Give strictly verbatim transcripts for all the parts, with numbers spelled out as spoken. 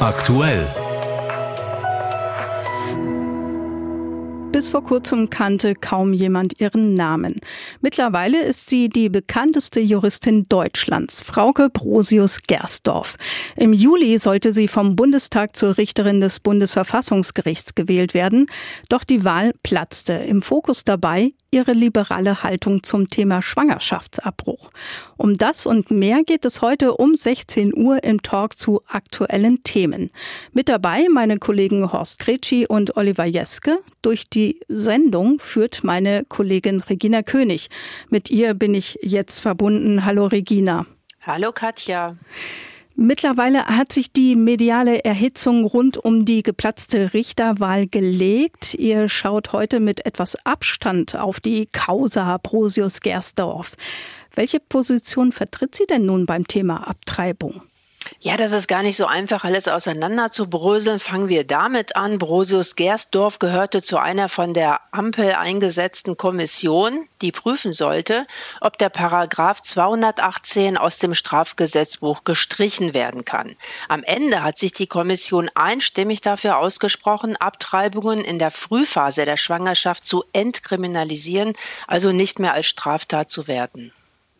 Aktuell. Bis vor kurzem kannte kaum jemand ihren Namen. Mittlerweile ist sie die bekannteste Juristin Deutschlands, Frauke Brosius-Gersdorf. Im Juli sollte sie vom Bundestag zur Richterin des Bundesverfassungsgerichts gewählt werden. Doch die Wahl platzte. Im Fokus dabei ihre liberale Haltung zum Thema Schwangerschaftsabbruch. Um das und mehr geht es heute um sechzehn Uhr im Talk zu aktuellen Themen. Mit dabei meine Kollegen Horst Kretschi und Oliver Jeske. Durch die Sendung führt meine Kollegin Regina König. Mit ihr bin ich jetzt verbunden. Hallo Regina. Hallo Katja. Mittlerweile hat sich die mediale Erhitzung rund um die geplatzte Richterwahl gelegt. Ihr schaut heute mit etwas Abstand auf die Causa Brosius-Gersdorf. Welche Position vertritt sie denn nun beim Thema Abtreibung? Ja, das ist gar nicht so einfach, alles auseinander zu bröseln. Fangen wir damit an. Brosius-Gersdorf gehörte zu einer von der Ampel eingesetzten Kommission, die prüfen sollte, ob der Paragraph zweihundertachtzehn aus dem Strafgesetzbuch gestrichen werden kann. Am Ende hat sich die Kommission einstimmig dafür ausgesprochen, Abtreibungen in der Frühphase der Schwangerschaft zu entkriminalisieren, also nicht mehr als Straftat zu werten.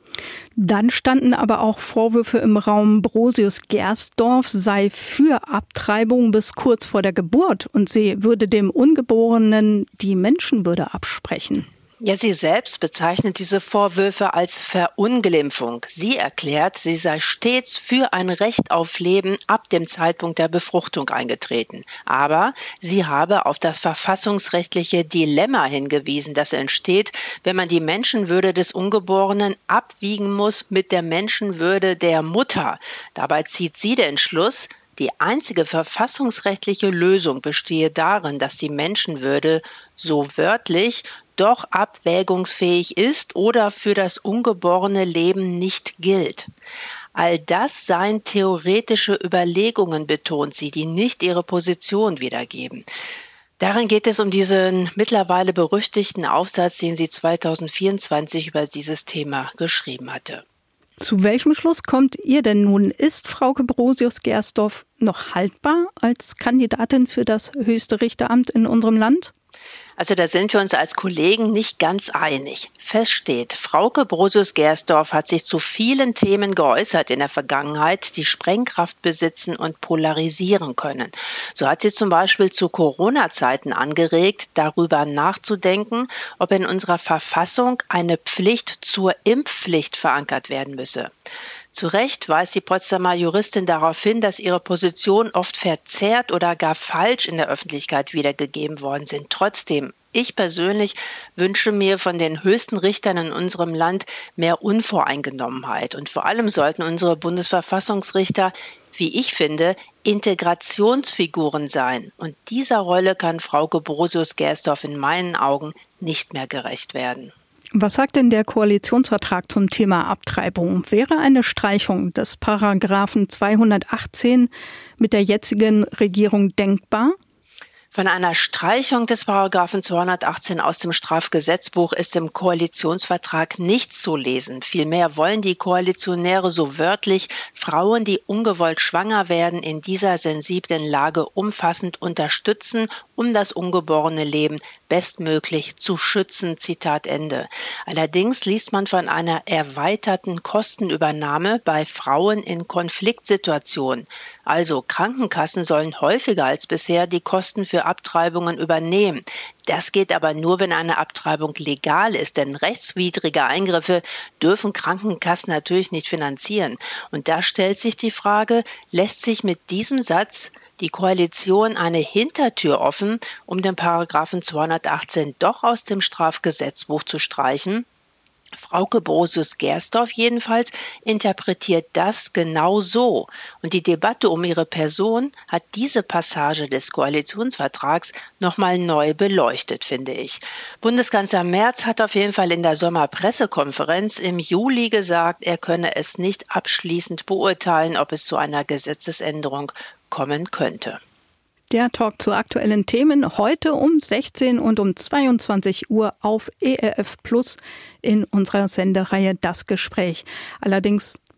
Dann standen aber auch Vorwürfe im Raum, Brosius-Gersdorf sei für Abtreibung bis kurz vor der Geburt und sie würde dem Ungeborenen die Menschenwürde absprechen. Ja, sie selbst bezeichnet diese Vorwürfe als Verunglimpfung. Sie erklärt, sie sei stets für ein Recht auf Leben ab dem Zeitpunkt der Befruchtung eingetreten. Aber sie habe auf das verfassungsrechtliche Dilemma hingewiesen, das entsteht, wenn man die Menschenwürde des Ungeborenen abwiegen muss mit der Menschenwürde der Mutter. Dabei zieht sie den Schluss, die einzige verfassungsrechtliche Lösung bestehe darin, dass die Menschenwürde so wörtlich doch abwägungsfähig ist oder für das ungeborene Leben nicht gilt. All das seien theoretische Überlegungen, betont sie, die nicht ihre Position wiedergeben. Darin geht es um diesen mittlerweile berüchtigten Aufsatz, den sie zweitausendvierundzwanzig über dieses Thema geschrieben hatte. Zu welchem Schluss kommt ihr denn nun? Ist Frauke Brosius-Gersdorf noch haltbar als Kandidatin für das höchste Richteramt in unserem Land? Also da sind wir uns als Kollegen nicht ganz einig. Fest steht, Frauke Brosius-Gersdorf hat sich zu vielen Themen geäußert in der Vergangenheit, die Sprengkraft besitzen und polarisieren können. So hat sie zum Beispiel zu Corona-Zeiten angeregt, darüber nachzudenken, ob in unserer Verfassung eine Pflicht zur Impfpflicht verankert werden müsse. Zu Recht weist die Potsdamer Juristin darauf hin, dass ihre Position oft verzerrt oder gar falsch in der Öffentlichkeit wiedergegeben worden sind. Trotzdem, ich persönlich wünsche mir von den höchsten Richtern in unserem Land mehr Unvoreingenommenheit. Und vor allem sollten unsere Bundesverfassungsrichter, wie ich finde, Integrationsfiguren sein. Und dieser Rolle kann Frauke Brosius-Gersdorf in meinen Augen nicht mehr gerecht werden. Was sagt denn der Koalitionsvertrag zum Thema Abtreibung? Wäre eine Streichung des Paragraphen zweihundertachtzehn mit der jetzigen Regierung denkbar? Von einer Streichung des Paragraphen zweihundertachtzehn aus dem Strafgesetzbuch ist im Koalitionsvertrag nichts zu lesen. Vielmehr wollen die Koalitionäre so wörtlich Frauen, die ungewollt schwanger werden, in dieser sensiblen Lage umfassend unterstützen, um das ungeborene Leben bestmöglich zu schützen. Zitat Ende. Allerdings liest man von einer erweiterten Kostenübernahme bei Frauen in Konfliktsituationen. Also Krankenkassen sollen häufiger als bisher die Kosten für Abtreibungen übernehmen. Das geht aber nur, wenn eine Abtreibung legal ist, denn rechtswidrige Eingriffe dürfen Krankenkassen natürlich nicht finanzieren. Und da stellt sich die Frage, lässt sich mit diesem Satz die Koalition eine Hintertür offen, um den Paragraphen zweihundertachtzehn doch aus dem Strafgesetzbuch zu streichen? Frauke Brosius-Gersdorf jedenfalls interpretiert das genau so. Und die Debatte um ihre Person hat diese Passage des Koalitionsvertrags nochmal neu beleuchtet, finde ich. Bundeskanzler Merz hat auf jeden Fall in der Sommerpressekonferenz im Juli gesagt, er könne es nicht abschließend beurteilen, ob es zu einer Gesetzesänderung kommen könnte. Der Talk zu aktuellen Themen heute um sechzehn und um zweiundzwanzig Uhr auf E R F Plus in unserer Sendereihe Das Gespräch. Allerdings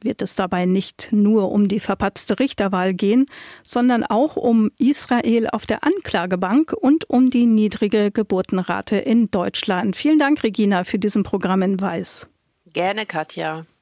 wird es dabei nicht nur um die verpatzte Richterwahl gehen, sondern auch um Israel auf der Anklagebank und um die niedrige Geburtenrate in Deutschland. Vielen Dank, Regina, für diesen Programm in Weiß. Gerne, Katja.